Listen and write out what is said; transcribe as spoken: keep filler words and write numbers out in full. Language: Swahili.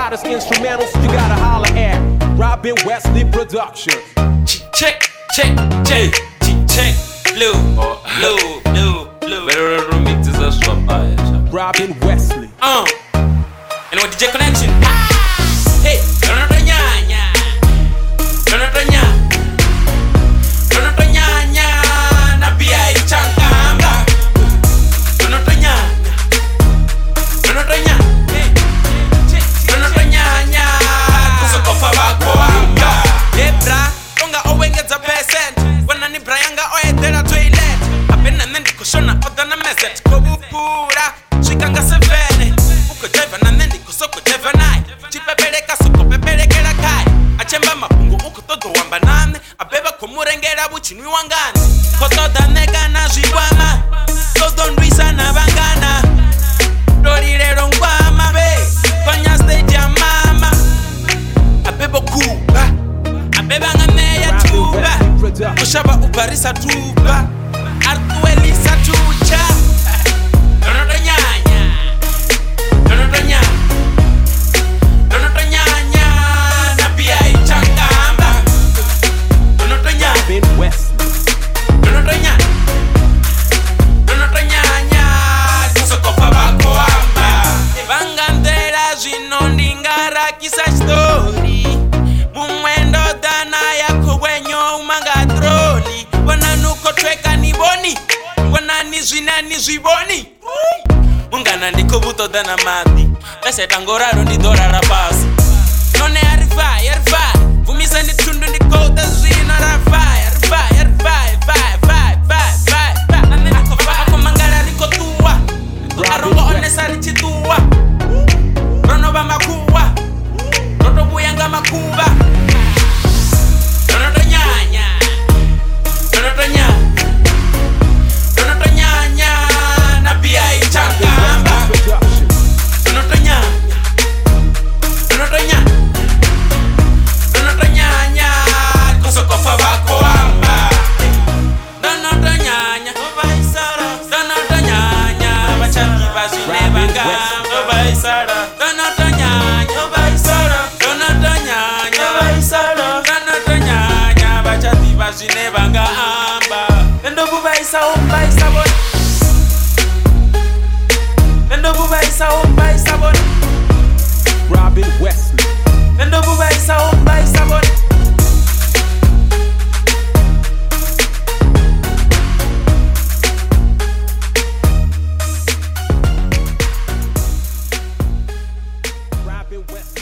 hottest instrumentals you gotta holler at Robin Wesley Productions. Check, check, check, check, blue, blue, blue, blue. Better remixes are swap by Robin Wesley. Uh, and what D J Connection? Hey, don't know nya nya, don't know nya, don't know nya nya. Na bia ichangamba, don't know nya, don't know nya. Hey, don't know nya nya. Kusokofa bako anga. Hey bra, tonga owengeza percent. Wana ni bra yanga oyedera toilet. Apena nendi kushona odana message. Kobukura, shikanga sevene. Uko jeva na nendi kusoko jeva nai. Chipepeleka soko pepelekera kai. Achemba mapungu uko todo wamba nane. Abeba kumurengera buchinwi wangani. Koto danega na jiwama. Todo nrisa na bangana. Dorirero ngwama be. Konya stage ya mama. Abeba kuba. Abeba nganeya tuba. Ushaba ubarisa tuba. Artuelisa tucha. Donoto nyanya. Donoto nyanya. Donoto nyanya. Na pia ichangamba. Donoto nyanya. Robin Wesley. Donoto nyanya. Donoto nyanya. Kusokofa bako amba. Bangandera zino ndingara kisa story. Mumwendo dana yako wenyo umanga troli. Wana nuko tweka ni boni. Wana nizwina nizwiboni. Mungana ndiko buto dana mati. Pese tangoraro ndi dora rapasi. None arifai, arifai. Vumisa ni tundu ndiko utazwina rafai. Arifai, arifai, fai, fai, fai, fai, fai. Nane niko fai. Ako mangala riko tuwa. Arongo onesa richitua. Rono ba makuwa. Roto buyanga makuba. Donoto nyanya. Donoto nyanya. Donoto nyanya. Na pia ichangamba. Donoto nyanya. Donoto nyanya. Donoto nyanya. Kusokofa bako amba. Donoto nyanya. Donoto nyanya. Bachaki bazine bangamba. Baisara. Donoto nyanya. Donoto nyanya. Donoto nyanya. Bachati bazine bangamba. Endo bubaisa umbaisa bon. Endo bubaisa umbaisa bon. Robin Wesley. Endo bubaisa umbaisa bon. Robin Wesley.